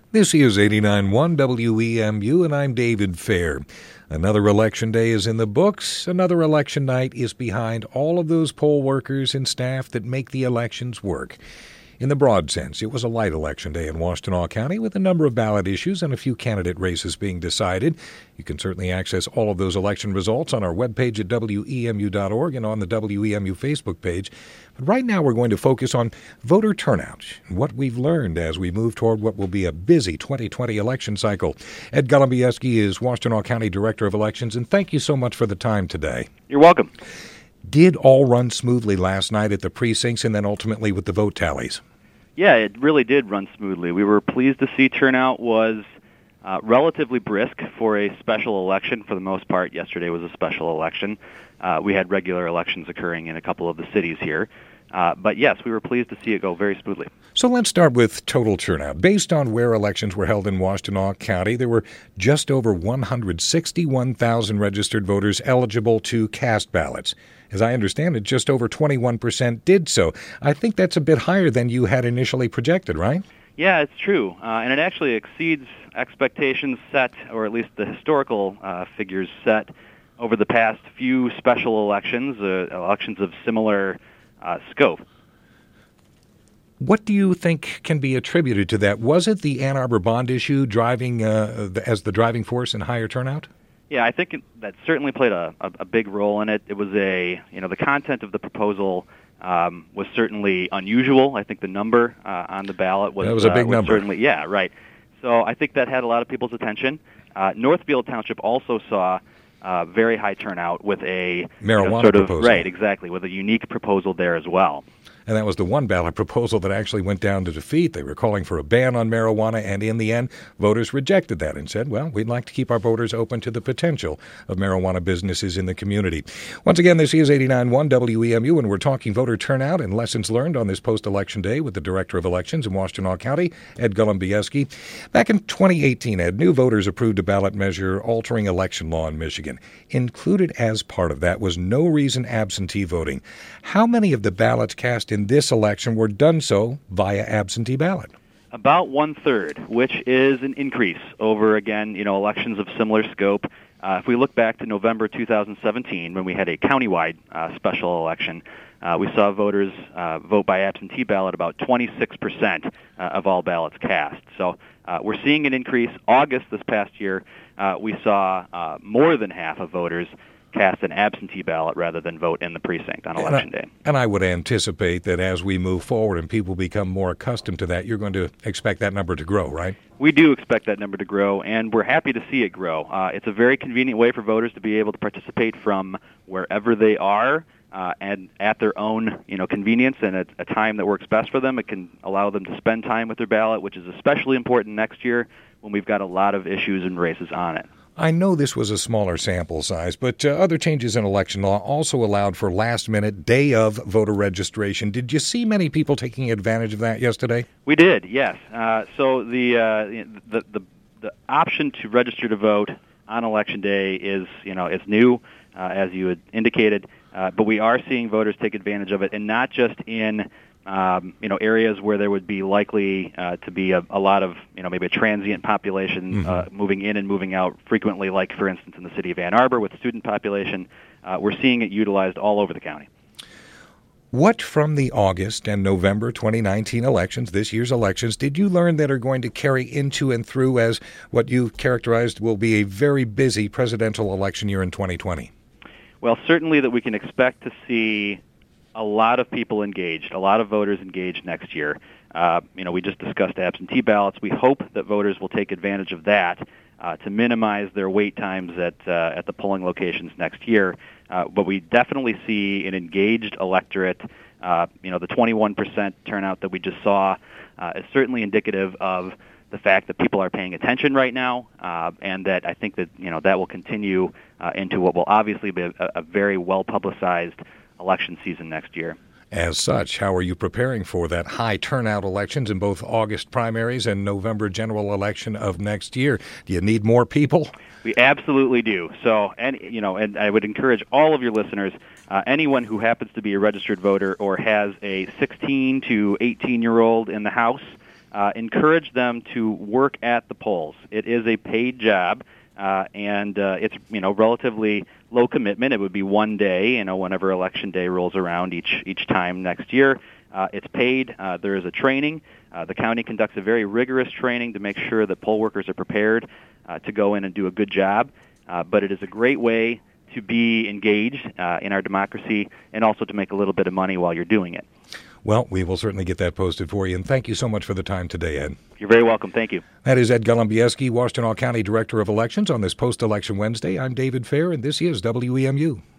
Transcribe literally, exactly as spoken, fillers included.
This is eighty-nine point one W E M U, and I'm David Fair. Another election day is in the books. Another election night is behind all of those poll workers and staff that make the elections work. In the broad sense, it was a light election day in Washtenaw County with a number of ballot issues and a few candidate races being decided. You can certainly access all of those election results on our webpage at W E M U dot org and on the W E M U Facebook page. But right now we're going to focus on voter turnout and what we've learned as we move toward what will be a busy twenty twenty election cycle. Ed Golombieski is Washtenaw County Director of Elections, and thank you so much for the time today. You're welcome. Did all run smoothly last night at the precincts and then ultimately with the vote tallies? Yeah, it really did run smoothly. We were pleased to see turnout was uh, relatively brisk for a special election. For the most part, yesterday was a special election. Uh, we had regular elections occurring in a couple of the cities here. Uh, but yes, we were pleased to see it go very smoothly. So let's start with total turnout. Based on where elections were held in Washtenaw County, there were just over one hundred sixty-one thousand registered voters eligible to cast ballots. As I understand it, just over twenty-one percent did so. I think that's a bit higher than you had initially projected, right? Yeah, it's true. Uh, and it actually exceeds expectations set, or at least the historical uh, figures set over the past few special elections, uh, elections of similar uh, scope. What do you think can be attributed to that? Was it the Ann Arbor bond issue driving uh, as the driving force in higher turnout? Yeah, I think it, that certainly played a, a, a big role in it. It was a, you know, the content of the proposal um, was certainly unusual. I think the number uh, on the ballot was, that was a big uh, was number. Certainly, yeah, right. So I think that had a lot of people's attention. Uh, Northfield Township also saw uh, very high turnout with a marijuana you know, sort of, proposal. Right, exactly, with a unique proposal there as well. And that was the one ballot proposal that actually went down to defeat. They were calling for a ban on marijuana, and in the end, voters rejected that and said, well, we'd like to keep our voters open to the potential of marijuana businesses in the community. Once again, this is eighty-nine point one W E M U, and we're talking voter turnout and lessons learned on this post-election day with the Director of Elections in Washtenaw County, Ed Golombieski. Back in twenty eighteen, Ed, new voters approved a ballot measure altering election law in Michigan. Included as part of that was no-reason absentee voting. How many of the ballots cast in this election were done so via absentee ballot? About one-third, which is an increase over, again, you know, elections of similar scope. Uh, if we look back to November two thousand seventeen, when we had a countywide uh, special election, uh, we saw voters uh, vote by absentee ballot about twenty-six percent uh, of all ballots cast. So uh, we're seeing an increase. August this past year, uh, we saw uh, more than half of voters cast an absentee ballot rather than vote in the precinct on election and I, day. And I would anticipate that as we move forward and people become more accustomed to that, you're going to expect that number to grow, right? We do expect that number to grow, and we're happy to see it grow. Uh, it's a very convenient way for voters to be able to participate from wherever they are uh, and at their own, you know, convenience and at a time that works best for them. It can allow them to spend time with their ballot, which is especially important next year when we've got a lot of issues and races on it. I know this was a smaller sample size, but uh, other changes in election law also allowed for last-minute day-of voter registration. Did you see many people taking advantage of that yesterday? We did, yes. Uh, so the, uh, the the the option to register to vote on election day is, you know, it's new, uh, as you had indicated, uh, but we are seeing voters take advantage of it, and not just in Um, you know, areas where there would be likely uh, to be a, a lot of, you know, maybe a transient population mm-hmm. uh, moving in and moving out frequently, like, for instance, in the city of Ann Arbor with the student population. Uh, we're seeing it utilized all over the county. What from the August and November twenty nineteen elections, this year's elections, did you learn that are going to carry into and through as what you characterized will be a very busy presidential election year in twenty twenty? Well, certainly that we can expect to see a lot of people engaged, a lot of voters engaged next year. Uh, you know, we just discussed absentee ballots. We hope that voters will take advantage of that uh, to minimize their wait times at uh, at the polling locations next year. Uh, but we definitely see an engaged electorate. Uh, you know, the twenty-one percent turnout that we just saw uh, is certainly indicative of the fact that people are paying attention right now, uh, and that I think that, you know, that will continue uh, into what will obviously be a, a very well-publicized election season next year. As such, how are you preparing for that high turnout elections in both August primaries and November general election of next year? Do you need more people? We absolutely do. So, and you know, and I would encourage all of your listeners, uh, anyone who happens to be a registered voter or has a sixteen to eighteen year old in the house, uh, encourage them to work at the polls. It is a paid job, uh, and uh, it's you know relatively low commitment. It would be one day, you know, whenever election day rolls around each each time next year. Uh, it's paid. Uh, there is a training. Uh, the county conducts a very rigorous training to make sure that poll workers are prepared uh, to go in and do a good job. Uh, but it is a great way to be engaged uh, in our democracy and also to make a little bit of money while you're doing it. Well, we will certainly get that posted for you, and thank you so much for the time today, Ed. You're very welcome. Thank you. That is Ed Golumbieski, Washtenaw County Director of Elections, on this post-election Wednesday. I'm David Fair, and this is W E M U.